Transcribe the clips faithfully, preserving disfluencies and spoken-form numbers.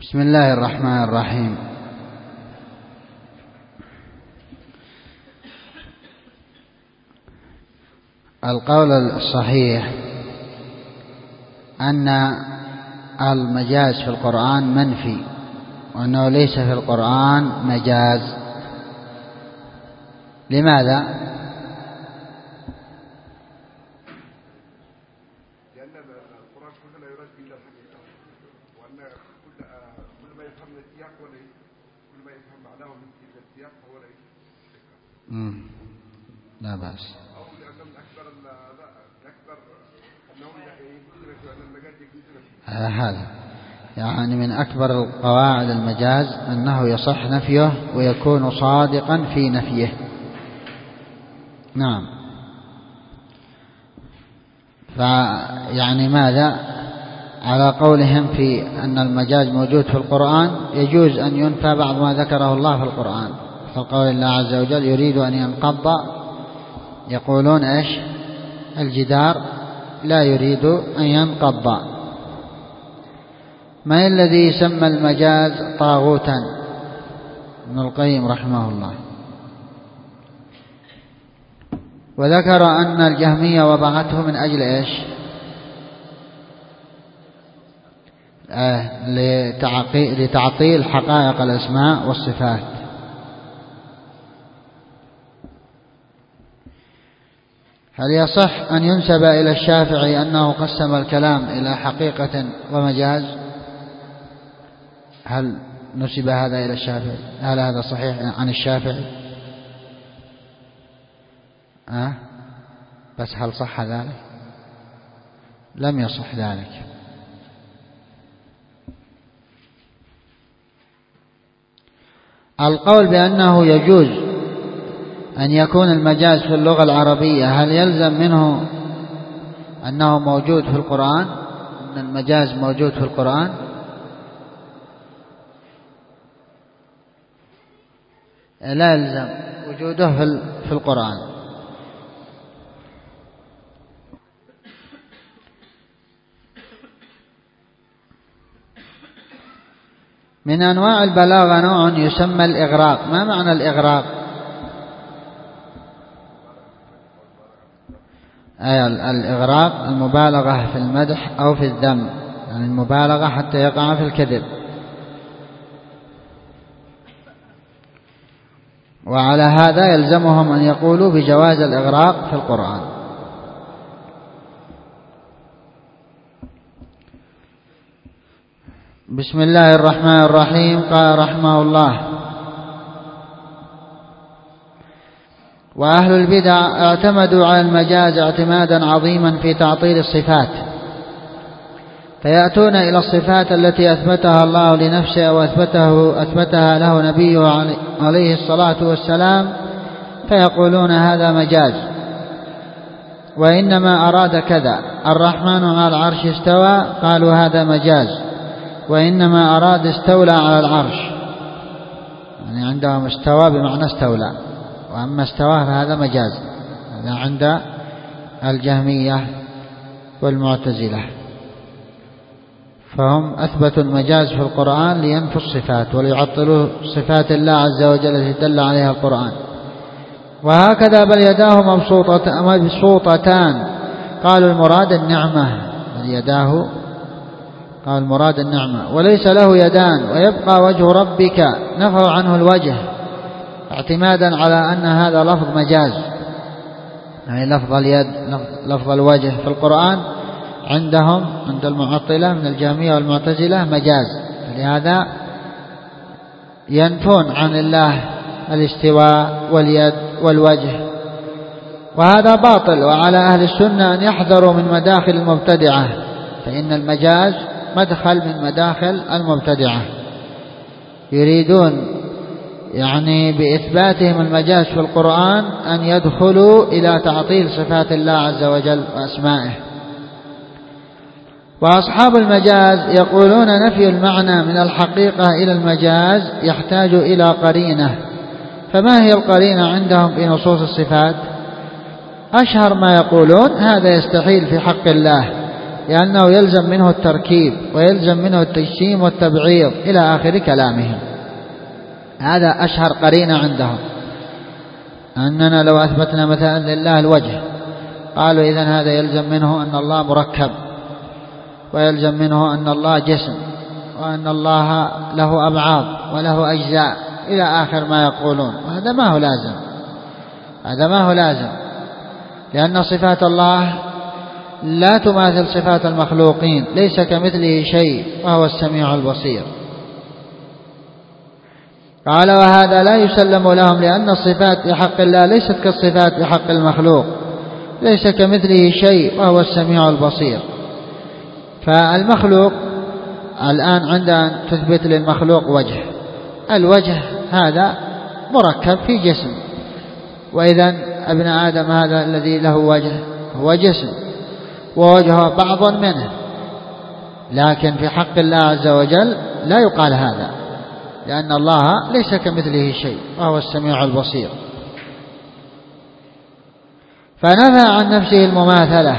بسم الله الرحمن الرحيم. القول الصحيح أن المجاز في القرآن منفي، وأنه ليس في القرآن مجاز. لماذا؟ لأن القرآن كله لا يراد إلا الحقيقة، وأن كل كل ما يفهم من السياق ولا كل ما يفهم معناه من السياق فهو لا امم لا بأس. أو لأن من أكبر أكبر أنهم يدركوا أن المجاز يدرك هذا يعني من أكبر القواعد المجاز أنه يصح نفيه ويكون صادقا في نفيه. نعم. فيعني ماذا على قولهم في أن المجاز موجود في القرآن، يجوز أن ينفى بعض ما ذكره الله في القرآن، فقول الله عز وجل يريد أن ينقض، يقولون إيش؟ الجدار لا يريد أن ينقض. ما الذي يسمى المجاز طاغوتا؟ ابن القيم رحمه الله وذكر أن الجهمية وضعته من أجل إيش؟ آه لتعطيل حقائق الأسماء والصفات. هل يصح أن ينسب إلى الشافعي أنه قسم الكلام إلى حقيقة ومجاز؟ هل نسب هذا إلى الشافعي؟ هل هذا صحيح عن الشافعي؟ أه؟ بس هل صح ذلك؟ لم يصح ذلك. القول بأنه يجوز أن يكون المجاز في اللغة العربية، هل يلزم منه أنه موجود في القرآن؟ أن المجاز موجود في القرآن؟ لا يلزم وجوده في القرآن. من أنواع البلاغة نوع يسمى الإغراق. ما معنى الإغراق؟ أي الإغراق المبالغة في المدح أو في الذم، يعني المبالغة حتى يقع في الكذب. وعلى هذا يلزمهم أن يقولوا بجواز الإغراق في القرآن. بسم الله الرحمن الرحيم. قال رحمه الله: وأهل البدع اعتمدوا على المجاز اعتمادا عظيما في تعطيل الصفات، فيأتون إلى الصفات التي أثبتها الله لنفسه وأثبته أثبتها له نبيه عليه الصلاة والسلام، فيقولون هذا مجاز، وإنما أراد كذا. الرحمن على العرش استوى، قالوا هذا مجاز، وإنما أراد استولى على العرش، يعني عندهم استوى بمعنى استولى، وأما استوى فهذا مجاز. هذا عند الجهمية والمعتزلة، فهم أثبتوا المجاز في القرآن لينفوا الصفات وليعطلوا صفات الله عز وجل التي دل عليها القرآن. وهكذا بل يداه مبسوطتان، قالوا المراد النعمة، بل يداه قال المراد النعمة، وليس له يدان ويبقى وجه ربك، نفوا عنه الوجه اعتمادا على أن هذا لفظ مجاز، يعني لفظ اليد لفظ الوجه في القرآن عندهم عند المعطلة من الجهمية والمعتزلة مجاز، لهذا ينفون عن الله الاستواء واليد والوجه، وهذا باطل. وعلى أهل السنة أن يحذروا من مداخل المبتدعة، فإن المجاز مدخل من مداخل المبتدعة، يريدون يعني بإثباتهم المجاز في القرآن أن يدخلوا إلى تعطيل صفات الله عز وجل وأسمائه. وأصحاب المجاز يقولون نفي المعنى من الحقيقة إلى المجاز يحتاج إلى قرينة. فما هي القرينة عندهم في نصوص الصفات؟ أشهر ما يقولون هذا يستحيل في حق الله، لأنه يلزم منه التركيب ويلزم منه التجسيم والتبعيض إلى آخر كلامهم. هذا أشهر قرينة عندهم، أننا لو أثبتنا مثلا لله الوجه قالوا إذن هذا يلزم منه أن الله مركب، ويلزم منه أن الله جسم، وأن الله له أبعاض وله أجزاء إلى آخر ما يقولون. وهذا ما هو لازم، هذا ما هو لازم، لأن صفات الله لا تماثل صفات المخلوقين، ليس كمثله شيء وهو السميع البصير. قال وهذا لا يسلم لهم، لأن الصفات في حق الله ليست كالصفات في حق المخلوق، ليس كمثله شيء وهو السميع البصير. فالمخلوق الآن عند أن تثبت للمخلوق وجه، الوجه هذا مركب في جسم، وإذن ابن آدم هذا الذي له وجه هو جسم ووجهه بعض منه، لكن في حق الله عز وجل لا يقال هذا، لأن الله ليس كمثله شيء وهو السميع البصير. فنفى عن نفسه المماثلة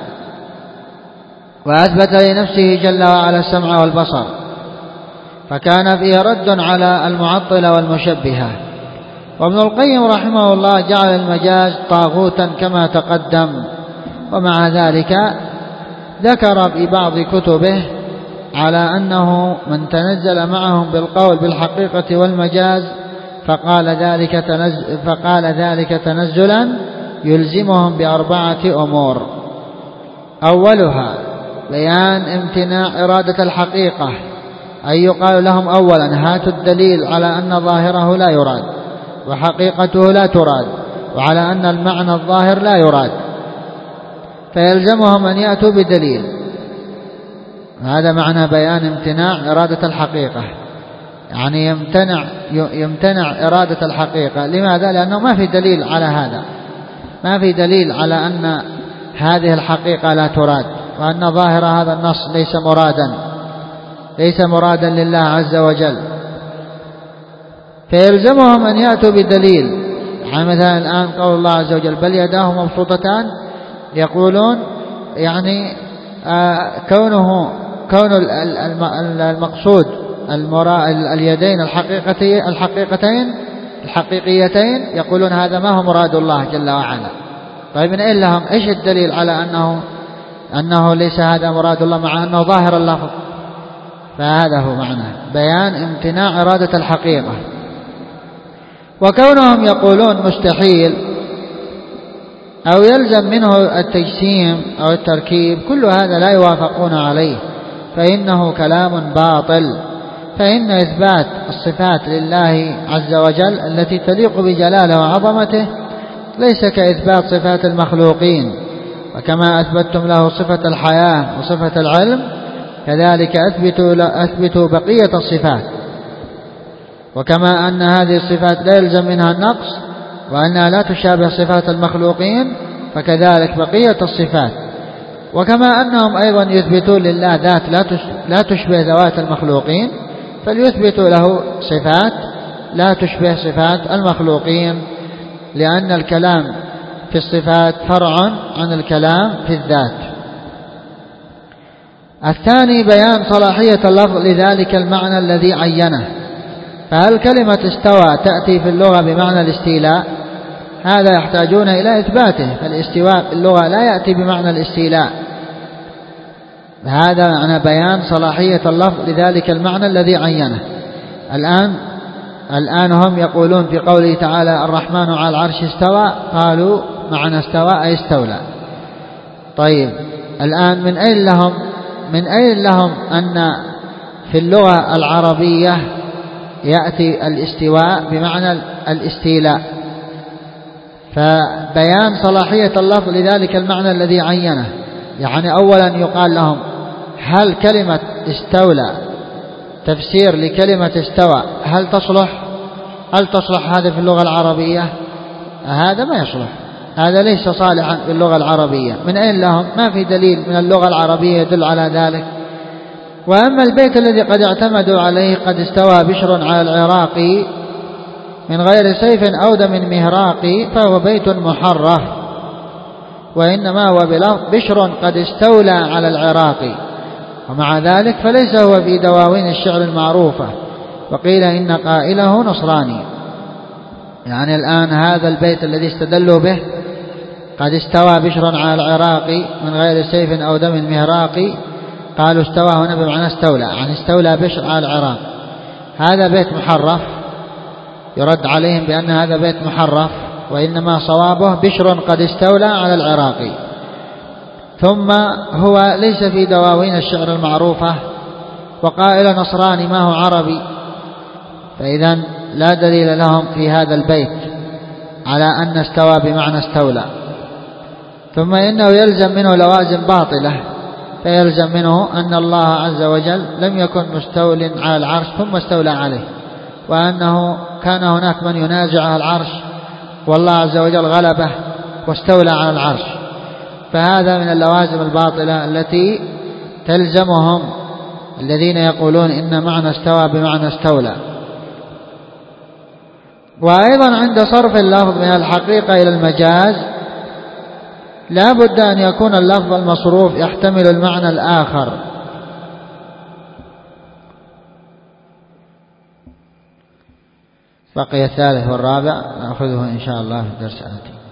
وأثبت لنفسه جل وعلا السمع والبصر، فكان فيه رد على المعطلة والمشبهة. وابن القيم رحمه الله جعل المجاز طاغوتا كما تقدم، ومع ذلك ذكر في بعض كتبه على أنه من تنزل معهم بالقول بالحقيقة والمجاز فقال ذلك تنزل فقال ذلك تنزلا يلزمهم بأربعة أمور: أولها بيان امتناع إرادة الحقيقة، أي يقال لهم أولا هاتوا الدليل على أن ظاهره لا يراد وحقيقته لا تراد، وعلى أن المعنى الظاهر لا يراد، فيلزمهم أن يأتوا بدليل. هذا معنى بيان امتناع إرادة الحقيقة، يعني يمتنع يمتنع إرادة الحقيقة. لماذا؟ لأنه ما في دليل على هذا، ما في دليل على أن هذه الحقيقة لا تراد، وأن ظاهر هذا النص ليس مرادا ليس مرادا لله عز وجل، فيلزمهم أن يأتوا بدليل. يعني مثلا الآن قول الله عز وجل بل يداه مبسوطتان، يقولون يعني آه كونه كون المقصود اليدين الحقيقتين الحقيقتين الحقيقيتين، يقولون هذا ما هو مراد الله جل وعلا. طيب من أين لهم؟ إيش الدليل على أنه أنه ليس هذا مراد الله مع أنه ظاهر اللفظ؟ فهذا هو معنى بيان امتناع إرادة الحقيقة. وكونهم يقولون مستحيل أو يلزم منه التجسيم أو التركيب، كل هذا لا يوافقون عليه، فإنه كلام باطل. فإن إثبات الصفات لله عز وجل التي تليق بجلاله وعظمته ليس كإثبات صفات المخلوقين. وكما أثبتتم له صفة الحياة وصفة العلم، كذلك أثبتوا, أثبتوا بقية الصفات. وكما أن هذه الصفات لا يلزم منها النقص وأنها لا تشابه صفات المخلوقين، فكذلك بقية الصفات. وكما أنهم أيضا يثبتون لله ذات لا تشبه ذوات المخلوقين، فليثبتوا له صفات لا تشبه صفات المخلوقين، لأن الكلام في الصفات فرع عن الكلام في الذات. الثاني بيان صلاحية اللفظ لذلك المعنى الذي عينه. فهل كلمة استوى تأتي في اللغة بمعنى الاستيلاء؟ هذا يحتاجون إلى إثباته، فالاستواء في اللغة لا يأتي بمعنى الاستيلاء. هذا معنى بيان صلاحية اللفظ لذلك المعنى الذي عينه. الآن الآن هم يقولون في قوله تعالى الرحمن على العرش استوى، قالوا معنى استوى أي استولى. طيب الآن من أين لهم من أين لهم أن في اللغة العربية يأتي الاستواء بمعنى الاستيلاء؟ فبيان صلاحية اللفظ لذلك المعنى الذي عينه، يعني أولا يقال لهم هل كلمة استولى تفسير لكلمة استوى هل تصلح هل تصلح هذا في اللغة العربية؟ هذا ما يصلح، هذا ليس صالحا في اللغة العربية. من أين لهم؟ ما في دليل من اللغة العربية يدل على ذلك. وأما البيت الذي قد اعتمدوا عليه قد استوى بشر على العراق من غير سيف أو دم مهراق، فهو بيت محرف. وإنما هو بلفظ بشر قد استولى على العراق، ومع ذلك فليس هو في دواوين الشعر المعروفة، وقيل إن قائله نصراني. يعني الآن هذا البيت الذي استدلوا به قد استوى بشر على العراق من غير سيف أو دم مهراق، قالوا استوى هنا بمعنى استولى، يعني استولى بشر على العراق. هذا بيت محرف، يرد عليهم بأن هذا بيت محرف، وإنما صوابه بشر قد استولى على العراق. ثم هو ليس في دواوين الشعر المعروفة، وقائل نصراني ما هو عربي، فإذا لا دليل لهم في هذا البيت على أن استوى بمعنى استولى. ثم إنه يلزم منه لوازم باطلة، فيلزم منه أن الله عز وجل لم يكن مستول على العرش ثم استولى عليه، وأنه كان هناك من ينازع العرش والله عز وجل غلبه واستولى على العرش. فهذا من اللوازم الباطلة التي تلزمهم الذين يقولون إن معنى استوى بمعنى استولى. وأيضا عند صرف اللفظ من الحقيقة إلى المجاز لا بد أن يكون اللفظ المصروف يحتمل المعنى الآخر. بقي الثالث والرابع نأخذه إن شاء الله في درس آتي.